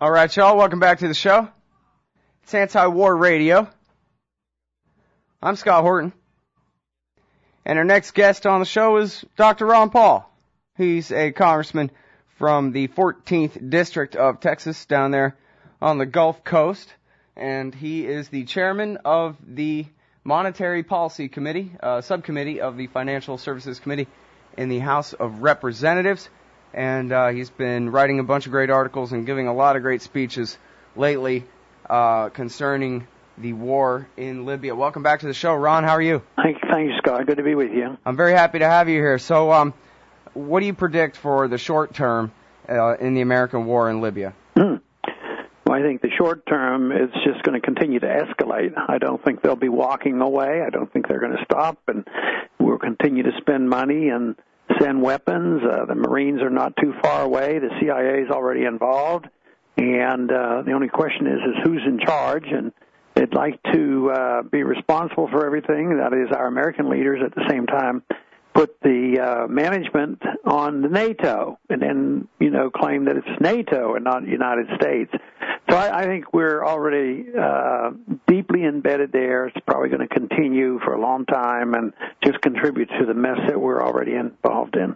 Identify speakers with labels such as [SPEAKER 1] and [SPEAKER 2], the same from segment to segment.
[SPEAKER 1] All right, y'all, welcome back to the show. It's Anti-War Radio. I'm Scott Horton. And our next guest on the show is Dr. Ron Paul. He's a congressman from the 14th District of Texas down there on the Gulf Coast. And he is the chairman of the Monetary Policy Committee, subcommittee of the Financial Services Committee in the House of Representatives. And he's been writing a bunch of great articles and giving a lot of great speeches lately concerning the war in Libya. Welcome back to the show, Ron. How are you?
[SPEAKER 2] Thank you, Scott. Good to be with you.
[SPEAKER 1] I'm very happy to have you here. So, what do you predict for the short term in the American war in Libya?
[SPEAKER 2] Well, I think the short term is just going to continue to escalate. I don't think they'll be walking away. I don't think they're going to stop, and we'll continue to spend money and send weapons. The Marines are not too far away. The CIA is already involved. And the only question is who's in charge. And they'd like to be responsible for everything. That is, our American leaders at the same time put the management on the NATO and then, claim that it's NATO and not the United States. So I think we're already deeply embedded there. It's probably going to continue for a long time and just contribute to the mess that we're already involved in.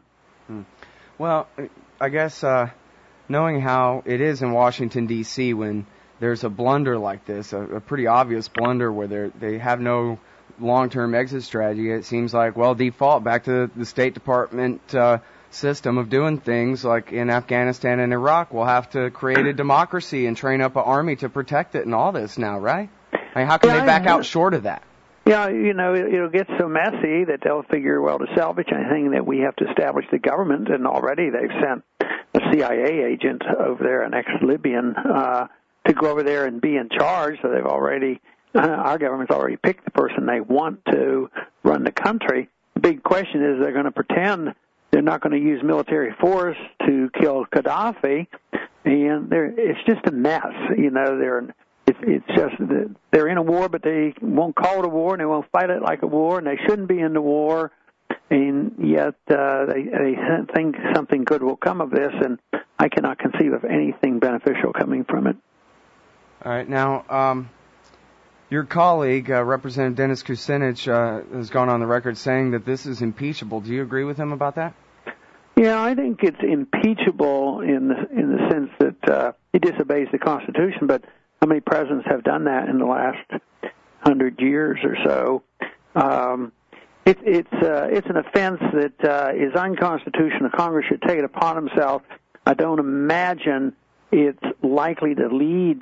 [SPEAKER 1] Well, I guess knowing how it is in Washington, D.C., when there's a blunder like this, a pretty obvious blunder where they have no long-term exit strategy, it seems like, default back to the State Department system of doing things like in Afghanistan and Iraq. We'll have to create a democracy and train up an army to protect it and all this now, right? I mean, how can they back out short of that?
[SPEAKER 2] Yeah, it'll get so messy that they'll figure, to salvage anything that we have to establish the government, and already they've sent a CIA agent over there, an ex-Libyan, to go over there and be in charge, so they've already, our government's already picked the person they want to run the country. The big question is they're going to pretend they're not going to use military force to kill Gaddafi, and it's just a mess. It's just they're in a war, but they won't call it a war, and they won't fight it like a war, and they shouldn't be in the war, and yet they think something good will come of this, and I cannot conceive of anything beneficial coming from it.
[SPEAKER 1] All right, now, your colleague, Representative Dennis Kucinich, has gone on the record saying that this is impeachable. Do you agree with him about that?
[SPEAKER 2] Yeah, I think it's impeachable in the sense that he disobeys the Constitution, but how many presidents have done that in the last 100 years or so? It's an offense that is unconstitutional. Congress should take it upon himself. I don't imagine it's likely to lead,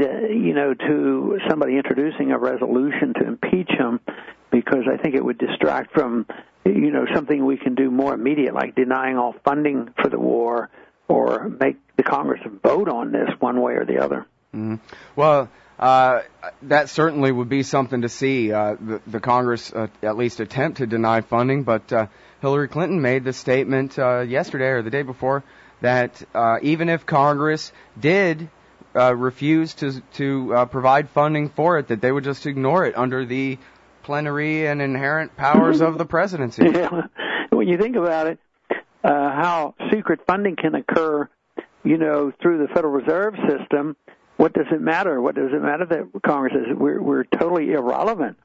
[SPEAKER 2] to somebody introducing a resolution to impeach him, because I think it would distract from, something we can do more immediate, like denying all funding for the war, or make the Congress vote on this one way or the other.
[SPEAKER 1] Mm-hmm. Well, that certainly would be something to see, the Congress at least attempt to deny funding, but Hillary Clinton made the statement yesterday or the day before that even if Congress did refuse to provide funding for it, that they would just ignore it under the plenary and inherent powers of the presidency.
[SPEAKER 2] Yeah. When you think about it, how secret funding can occur, through the Federal Reserve System, what does it matter? What does it matter that Congress is? We're totally irrelevant.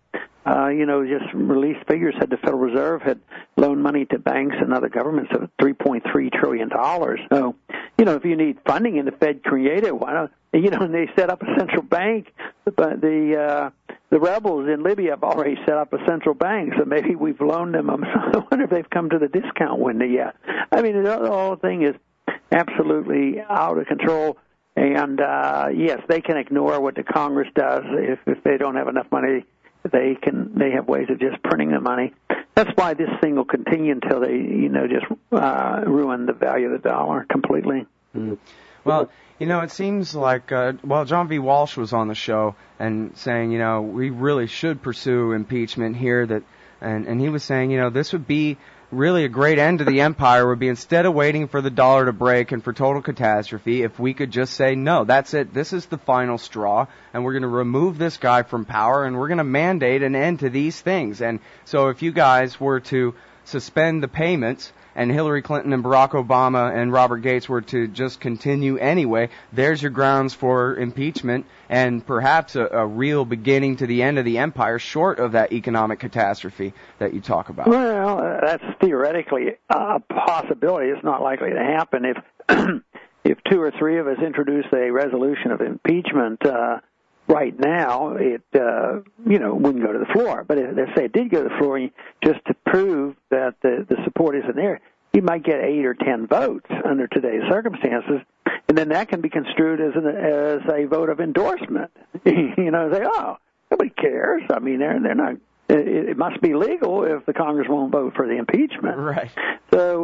[SPEAKER 2] Just released figures said the Federal Reserve had loaned money to banks and other governments of $3.3 trillion. So, if you need funding and the Fed create it, why not? And they set up a central bank, but the rebels in Libya have already set up a central bank, so maybe we've loaned them. I wonder if they've come to the discount window yet. I mean, the whole thing is absolutely out of control. And, yes, they can ignore what the Congress does. If they don't have enough money, they have ways of just printing the money. That's why this thing will continue until they, just ruin the value of the dollar completely.
[SPEAKER 1] Mm-hmm. Well, it seems like, John V. Walsh was on the show and saying, we really should pursue impeachment here, and he was saying, this would be really a great end to the empire, would be instead of waiting for the dollar to break and for total catastrophe, if we could just say, no, that's it, this is the final straw, and we're going to remove this guy from power, and we're going to mandate an end to these things. And so if you guys were to suspend the payments and Hillary Clinton and Barack Obama and Robert Gates were to just continue anyway, there's your grounds for impeachment and perhaps a real beginning to the end of the empire, short of that economic catastrophe that you talk about.
[SPEAKER 2] Well, that's theoretically a possibility. It's not likely to happen. If two or three of us introduce a resolution of impeachment right now, it wouldn't go to the floor. But let's say it did go to the floor, just to prove that the support isn't there, you might get 8 or 10 votes under today's circumstances, and then that can be construed as a vote of endorsement. Say, nobody cares. I mean, they're not. It must be legal if the Congress won't vote for the impeachment.
[SPEAKER 1] Right.
[SPEAKER 2] So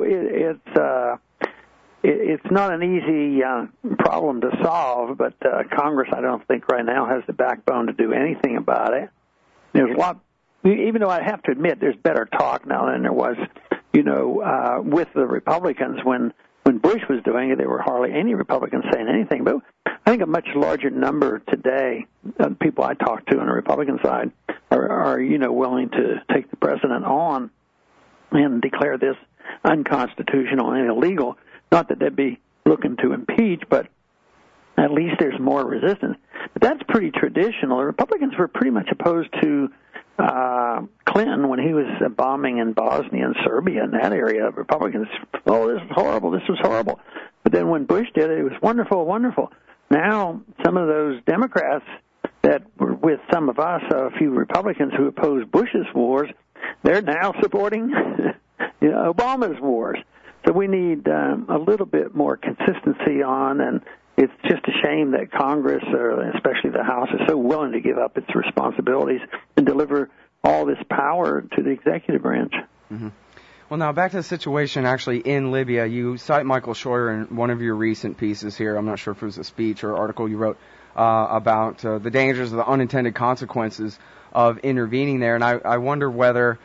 [SPEAKER 2] it's not an easy problem to solve, but Congress, I don't think right now has the backbone to do anything about it. There's a lot, even though I have to admit there's better talk now than there was, with the Republicans when Bush was doing it. There were hardly any Republicans saying anything, but I think a much larger number today of people I talk to on the Republican side are willing to take the president on and declare this unconstitutional and illegal. Not that they'd be looking to impeach, but at least there's more resistance. But that's pretty traditional. The Republicans were pretty much opposed to Clinton when he was bombing in Bosnia and Serbia in that area. Republicans, this is horrible, this was horrible. But then when Bush did it, it was wonderful, wonderful. Now, some of those Democrats that were with some of us, a few Republicans who opposed Bush's wars, they're now supporting Obama's wars. So we need a little bit more consistency on, and it's just a shame that Congress, or especially the House, is so willing to give up its responsibilities and deliver all this power to the executive branch.
[SPEAKER 1] Mm-hmm. Well, now back to the situation actually in Libya. You cite Michael Scheuer in one of your recent pieces here. I'm not sure if it was a speech or article you wrote about the dangers of the unintended consequences of intervening there. And I wonder whether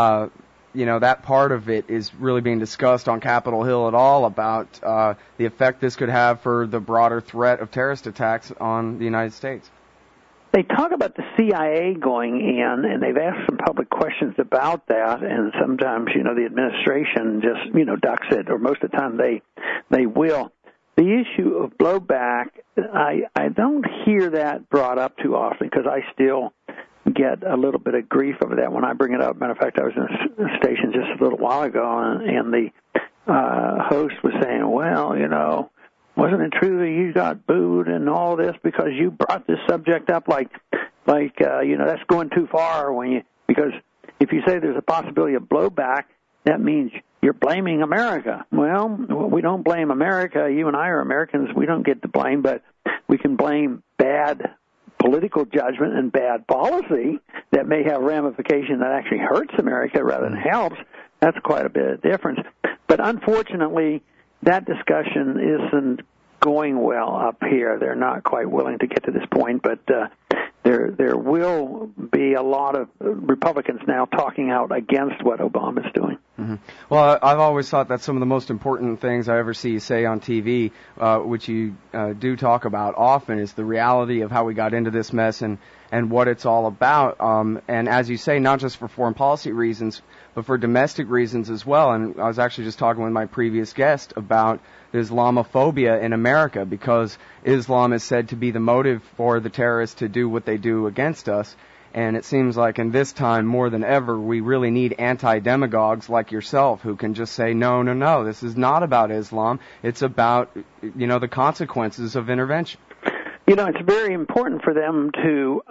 [SPEAKER 1] that part of it is really being discussed on Capitol Hill at all, about the effect this could have for the broader threat of terrorist attacks on the United States.
[SPEAKER 2] They talk about the CIA going in, and they've asked some public questions about that, and sometimes, the administration just, ducks it, or most of the time they will. The issue of blowback, I don't hear that brought up too often, because I still get a little bit of grief over that when I bring it up. Matter of fact, I was in a station just a little while ago, and the host was saying, well, wasn't it true that you got booed and all this because you brought this subject up like that's going too far because if you say there's a possibility of blowback, that means you're blaming America. Well, we don't blame America. You and I are Americans. We don't get to blame, but we can blame bad political judgment and bad policy that may have ramification that actually hurts America rather than helps. That's quite a bit of difference. But unfortunately, that discussion isn't going well up here. They're not quite willing to get to this point, but there will be a lot of Republicans now talking out against what Obama's doing.
[SPEAKER 1] Mm-hmm. Well, I've always thought that some of the most important things I ever see you say on TV, which you do talk about often, is the reality of how we got into this mess and what it's all about. And as you say, not just for foreign policy reasons, but for domestic reasons as well. And I was actually just talking with my previous guest about Islamophobia in America, because Islam is said to be the motive for the terrorists to do what they do against us. And it seems like in this time, more than ever, we really need anti-demagogues like yourself who can just say, no, this is not about Islam. It's about, the consequences of intervention.
[SPEAKER 2] It's very important for them to,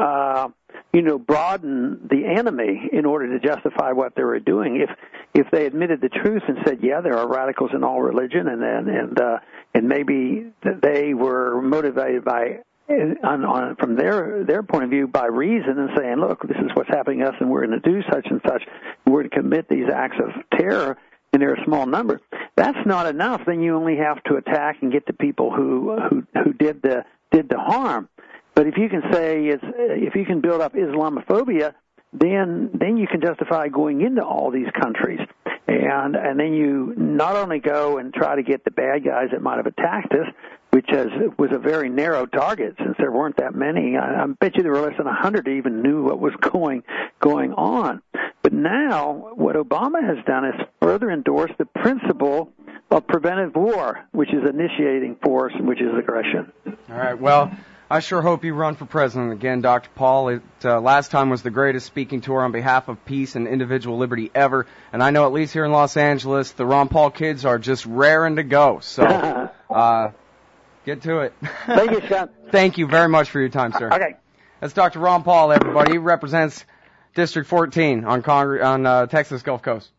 [SPEAKER 2] broaden the enemy in order to justify what they were doing. If they admitted the truth and said, yeah, there are radicals in all religion, and maybe they were motivated by from their point of view by reason, and saying, look, this is what's happening to us, and we're going to do such and such, we're to commit these acts of terror, and they're a small number. That's not enough. Then you only have to attack and get the people who did the harm. But if you can if you can build up Islamophobia, then you can justify going into all these countries. And then you not only go and try to get the bad guys that might have attacked us, which was a very narrow target since there weren't that many. I bet you there were less than 100 that even knew what was going on. But now what Obama has done is further endorse the principle of preventive war, which is initiating force, which is aggression.
[SPEAKER 1] All right, well, I sure hope you run for president again, Dr. Paul. Last time was the greatest speaking tour on behalf of peace and individual liberty ever, and I know at least here in Los Angeles, the Ron Paul kids are just raring to go. So, get to it.
[SPEAKER 2] Thank you, Sean.
[SPEAKER 1] Thank you very much for your time, sir.
[SPEAKER 2] Okay.
[SPEAKER 1] That's Dr. Ron Paul, everybody. He represents District 14 on Texas Gulf Coast.